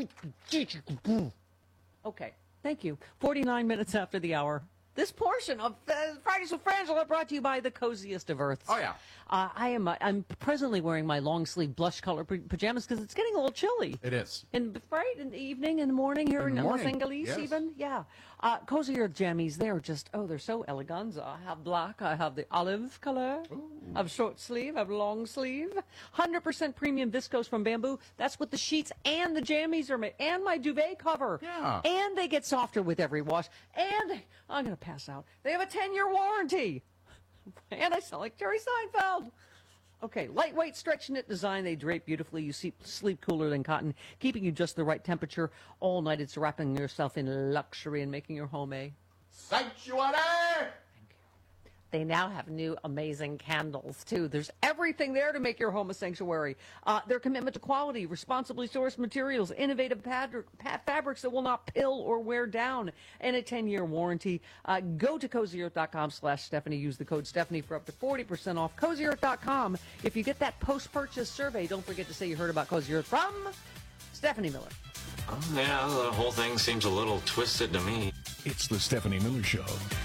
Okay, thank you. 49 minutes after the hour. This portion of Fridays with Frangela brought to you by the coziest of earths. Oh, yeah. I'm presently wearing my long sleeve blush color pajamas because it's getting a little chilly. It is. In the evening, in the morning here in Los Angeles, even. Yeah. Cozy Earth jammies, they're just, they're so eleganza. I have black, I have the olive color. I have short sleeve, I have long sleeve. 100% premium viscose from bamboo. That's what the sheets and the jammies are made. And my duvet cover. Yeah. And they get softer with every wash. And I'm going to pass out. They have a 10-year warranty. And I sound like Jerry Seinfeld. Okay, lightweight stretch knit design. They drape beautifully. You sleep cooler than cotton, keeping you just the right temperature all night. It's wrapping yourself in luxury and making your home a sanctuary. They now have new amazing candles, too. There's everything there to make your home a sanctuary. Their commitment to quality, responsibly sourced materials, innovative fabrics that will not pill or wear down, and a 10-year warranty. Go to CozyEarth.com/Stephanie. Use the code Stephanie for up to 40% off. CozyEarth.com. If you get that post-purchase survey, don't forget to say you heard about Cozy Earth from Stephanie Miller. Oh, yeah, the whole thing seems a little twisted to me. It's the Stephanie Miller Show.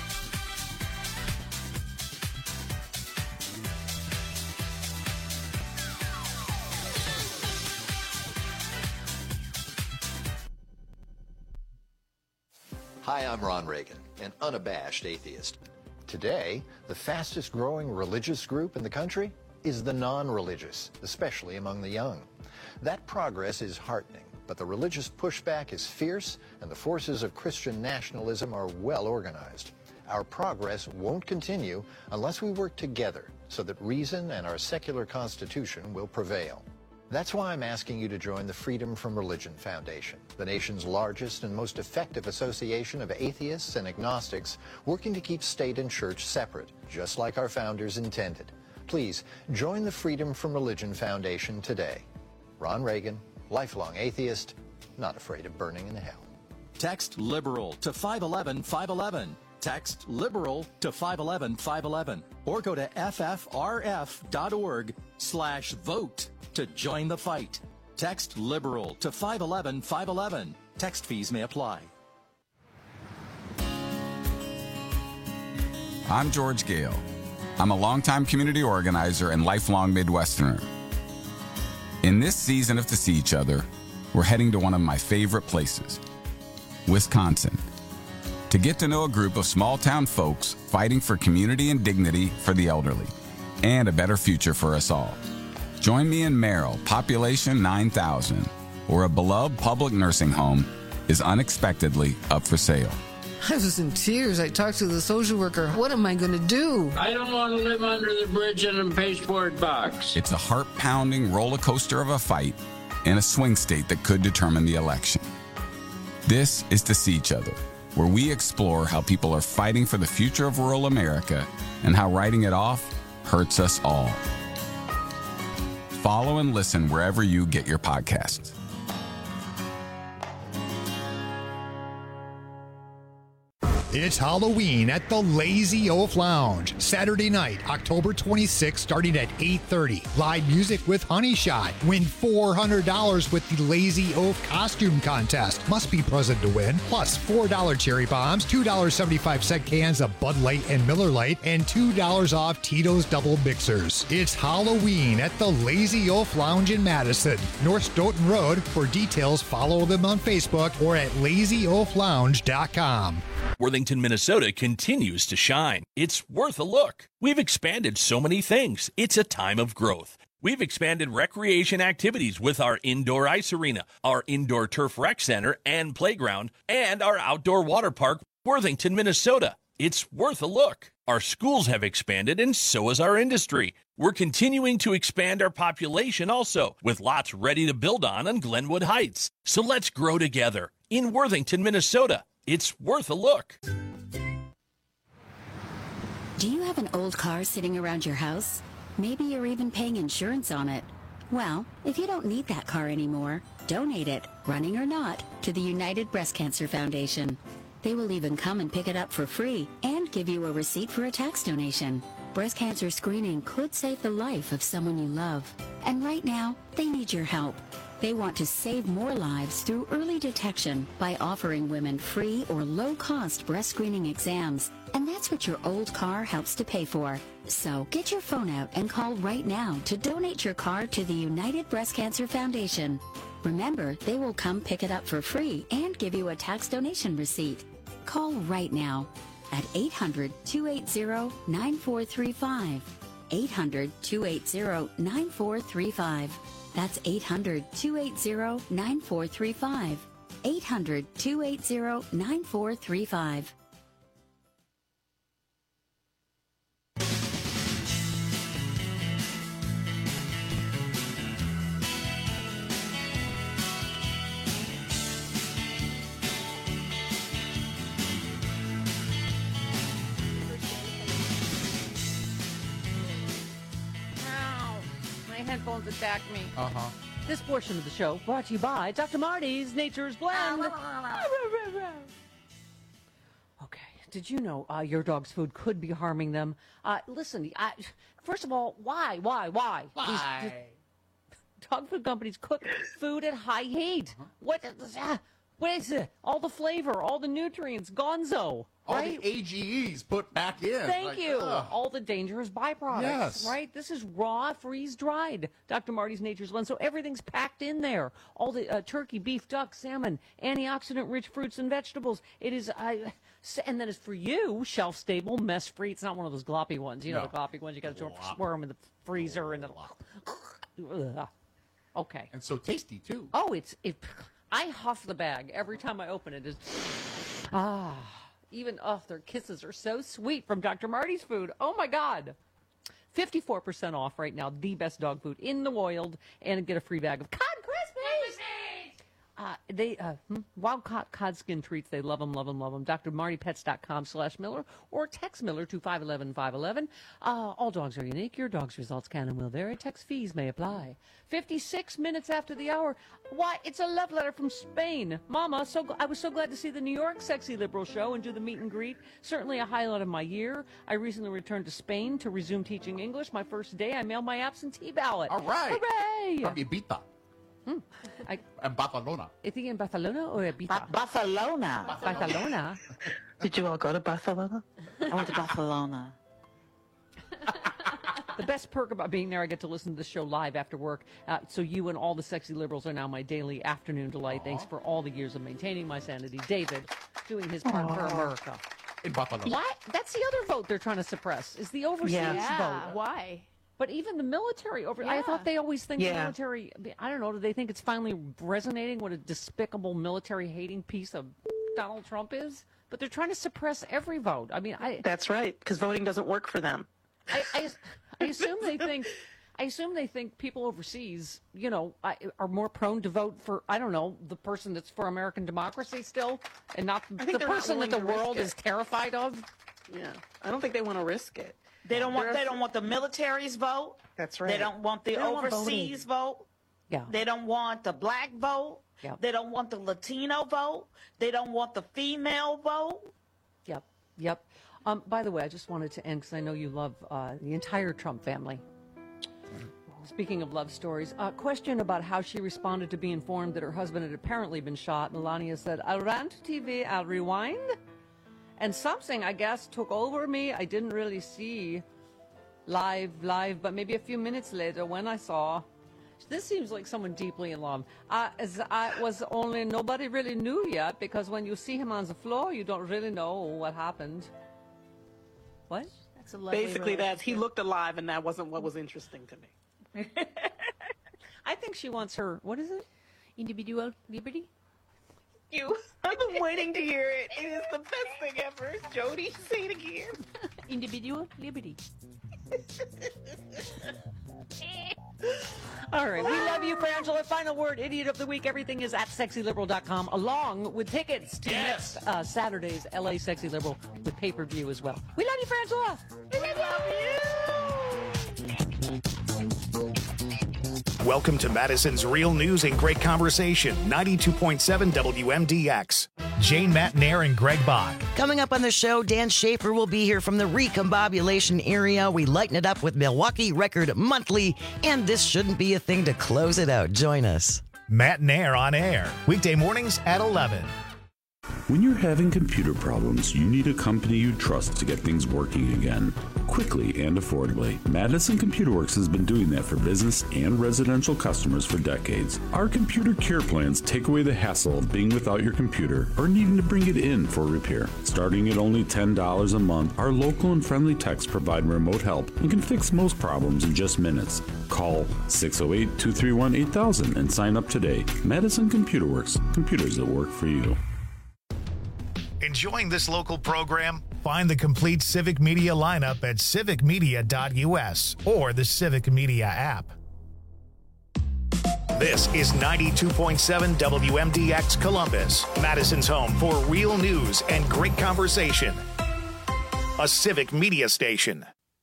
Hi, I'm Ron Reagan, an unabashed atheist. Today, the fastest growing religious group in the country is the non-religious, especially among the young. That progress is heartening, but the religious pushback is fierce and the forces of Christian nationalism are well organized. Our progress won't continue unless we work together so that reason and our secular constitution will prevail. That's why I'm asking you to join the Freedom from Religion Foundation, the nation's largest and most effective association of atheists and agnostics working to keep state and church separate, just like our founders intended. Please join the Freedom from Religion Foundation today. Ron Reagan, lifelong atheist, not afraid of burning in hell. Text LIBERAL to 511-511. Text LIBERAL to 511-511. Or go to ffrf.org/vote. to join the fight. Text LIBERAL to 511-511. Text fees may apply. I'm George Gale. I'm a longtime community organizer and lifelong Midwesterner. In this season of To See Each Other, we're heading to one of my favorite places, Wisconsin, to get to know a group of small-town folks fighting for community and dignity for the elderly and a better future for us all. Join me in Merrill, population 9,000, where a beloved public nursing home is unexpectedly up for sale. I was in tears. I talked to the social worker. What am I going to do? I don't want to live under the bridge in a pasteboard box. It's a heart-pounding roller coaster of a fight in a swing state that could determine the election. This is To See Each Other, where we explore how people are fighting for the future of rural America and how writing it off hurts us all. Follow and listen wherever you get your podcasts. It's Halloween at the Lazy Oaf Lounge. Saturday night, October 26th, starting at 8:30. Live music with Honey Shot. Win $400 with the Lazy Oaf costume contest. Must be present to win. Plus $4 cherry bombs, $2.75 cans of Bud Light and Miller Lite, and $2 off Tito's Double Mixers. It's Halloween at the Lazy Oaf Lounge in Madison, North Stoughton Road. For details, follow them on Facebook or at LazyOafLounge.com. Worthington, Minnesota continues to shine. It's worth a look. We've expanded so many things. It's a time of growth. We've expanded recreation activities with our indoor ice arena, our indoor turf rec center and playground, and our outdoor water park, Worthington, Minnesota. It's worth a look. Our schools have expanded, and so has our industry. We're continuing to expand our population also, with lots ready to build on Glenwood Heights. So let's grow together in Worthington, Minnesota. It's worth a look. Do you have an old car sitting around your house? Maybe you're even paying insurance on it. Well, if you don't need that car anymore, donate it, running or not, to the United Breast Cancer Foundation. They will even come and pick it up for free and give you a receipt for a tax donation. Breast cancer screening could save the life of someone you love. And right now, they need your help. They want to save more lives through early detection by offering women free or low-cost breast screening exams. And that's what your old car helps to pay for. So get your phone out and call right now to donate your car to the United Breast Cancer Foundation. Remember, they will come pick it up for free and give you a tax donation receipt. Call right now at 800-280-9435. 800-280-9435. That's 800-280-9435. 800-280-9435. Headphones attacked me. This portion of the show brought to you by Dr. Marty's Nature's Blend. Okay, did you know your dog's food could be harming them? Listen, first of all, why? These dog food companies cook food at high heat. What is it? All the flavor, all the nutrients, gonzo. All right? the AGEs put back in. Thank you. All the dangerous byproducts. Yes. Right? This is raw, freeze-dried. Dr. Marty's Nature's Blend. So everything's packed in there. All the turkey, beef, duck, salmon, antioxidant-rich fruits and vegetables. It is, and then it's for you, shelf-stable, mess-free. It's not one of those gloppy ones. You know, the gloppy ones. You got to swear them in the freezer and then. Okay. And so tasty, too. Oh, I huff the bag every time I open it. Even, their kisses are so sweet from Dr. Marty's food. Oh, my God. 54% off right now. The best dog food in the world. And get a free bag of Cod Crispies. Wild cod skin treats. They love them, love them, love them. drmartypets.com/Miller or text Miller to 511-511. All dogs are unique. Your dog's results can and will vary. Text fees may apply. 56 minutes after the hour. Why, it's a love letter from Spain. Mama, I was so glad to see the New York Sexy Liberal show and do the meet and greet. Certainly a highlight of my year. I recently returned to Spain to resume teaching English. My first day, I mailed my absentee ballot. All right. Hooray! From Ibiza. And Barcelona. Is he in Barcelona or Ibiza? Barcelona. Barcelona. Did you all go to Barcelona? I went to Barcelona. The best perk about being there, I get to listen to the show live after work. So you and all the sexy liberals are now my daily afternoon delight. Thanks for all the years of maintaining my sanity. David, doing his part for America. In Barcelona. What? That's the other vote they're trying to suppress, is the overseas vote. Why? But even the military I thought they always think the military, I don't know, do they think it's finally resonating what a despicable military-hating piece of Donald Trump is? But they're trying to suppress every vote. I mean, That's right, because voting doesn't work for them. I assume they think people overseas, are more prone to vote for, I don't know, the person that's for American democracy still, and not the person that the world is terrified of. Yeah, I don't think they want to risk it. They don't want the military's vote. That's right. They don't want the overseas vote. Yeah. They don't want the black vote. Yep. They don't want the Latino vote. They don't want the female vote. Yep. By the way, I just wanted to end because I know you love the entire Trump family. Speaking of love stories, a question about how she responded to be informed that her husband had apparently been shot. Melania said, "I ran to TV, I'll rewind. And something, I guess, took over me. I didn't really see live, but maybe a few minutes later when I saw." This seems like someone deeply in love. As I was only, nobody really knew yet, because when you see him on the floor, you don't really know what happened. What? That's a lovely Basically, he looked alive, and that wasn't what was interesting to me. I think she wants her, what is it? Individual liberty? I've been waiting to hear it. It is the best thing ever. Jody, say it again. Individual liberty. All right. We love you, Frangela. Final word, idiot of the week. Everything is at sexyliberal.com, along with tickets to next Saturday's LA Sexy Liberal with pay-per-view as well. We love you, Frangela. We love you. Welcome to Madison's Real News and Great Conversation, 92.7 WMDX. Jane Matnair and Greg Bach. Coming up on the show, Dan Schaefer will be here from the Recombobulation area. We lighten it up with Milwaukee Record Monthly, and this shouldn't be a thing to close it out. Join us. Matnair on air, weekday mornings at 11. When you're having computer problems, you need a company you trust to get things working again, quickly and affordably. Madison Computer Works has been doing that for business and residential customers for decades. Our computer care plans take away the hassle of being without your computer or needing to bring it in for repair. Starting at only $10 a month, our local and friendly techs provide remote help and can fix most problems in just minutes. Call 608-231-8000 and sign up today. Madison Computer Works, computers that work for you. Enjoying this local program? Find the complete Civic Media lineup at civicmedia.us or the Civic Media app. This is 92.7 WMDX Columbus, Madison's home for real news and great conversation. A Civic Media station.